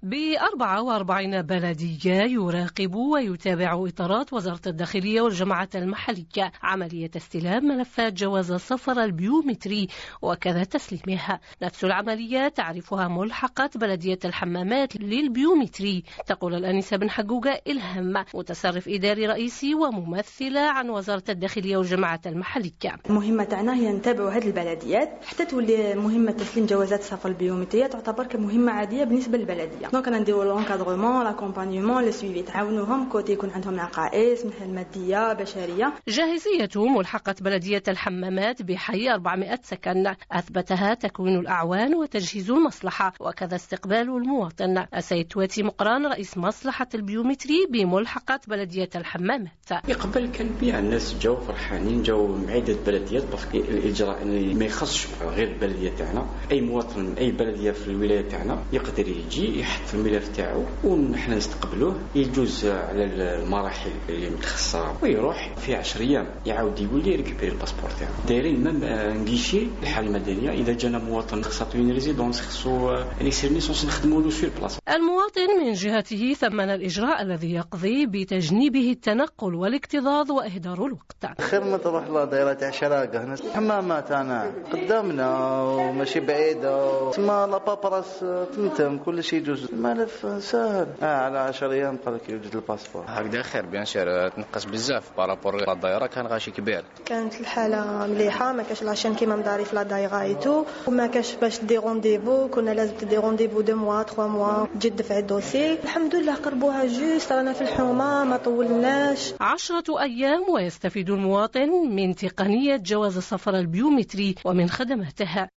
ب44 بلدية يراقب ويتابع إطارات وزارة الداخلية والجماعة المحلية عملية استلام ملفات جواز السفر البيومتري وكذا تسليمها. نفس العملية تعرفها ملحقة بلدية الحمامات للبيومتري. تقول الأنسة بن حقوقة إلهام متصرف إداري رئيسي وممثلة عن وزارة الداخلية والجماعة المحلية. المهمة تاعنا هي نتابعوا هذه البلديات حتى تولي مهمة تسليم جوازات السفر البيومترية تعتبر كمهمة عادية بالنسبة للبلدية. دونك نديروا لونكادرومون لاكومبانيومون لو سويفي تعاونوهم كوتي يكون عندهم نقائص من مادية بشرية. جاهزية ملحقة بلدية الحمامات بحي 400 سكن أثبتها تكوين الأعوان وتجهيز المصلحة وكذا استقبال المواطن. السيد تواتي مقران رئيس مصلحة البيومتري بملحقة بلدية الحمامات. قبل كان بيع الناس جاو فرحانين جاو من عدة بلديات باسكو الإجراء ما يخصش غير البلدية تاعنا. أي مواطن من أي بلدية في الولاية تاعنا يقدر يجي يحط الملف تاعو ونحن نستقبلوه يجوز على المراحل اللي متخصصة ويروح في 10 أيام يعاود يقول لي ريكوبيري الباسبور تاعو. دايرين مام نغيشي الحالة المدنية إذا جانا مواطن خاصو ين ريزيدونس خاصو يصير نيسونس نخدموا له سور بلاص. المواطن من جهته ثمن الإجراء الذي يقضي بتجنيبه التنقل والاكتظاظ وإهدار الوقت. خير ما تروح لا دايرة تاع شراقة هنا حمامات أنا قدامنا وماشي بعيدة تما لا بابراس تمتم كل شيء يجوز الملف سهل على 10 أيام قالك يوجد الباسبور. هكذا خير بيان سور تنقص بزاف بارابور لا دايرة كان غاشي كبير. كانت الحالة مليحة ما كاش لاشين كيما مداري في لا دايرة ايتو وما كاش باش دي رونديفو كنا لازم تدي رونديفو 2 موا 3 موا تجي دفع الدوسي. الحمد لله قربوها جوست رانا في الحومة ما طولناش 10 أيام ويستفيد المواطن من تقنية جواز السفر البيومتري ومن خدماتها.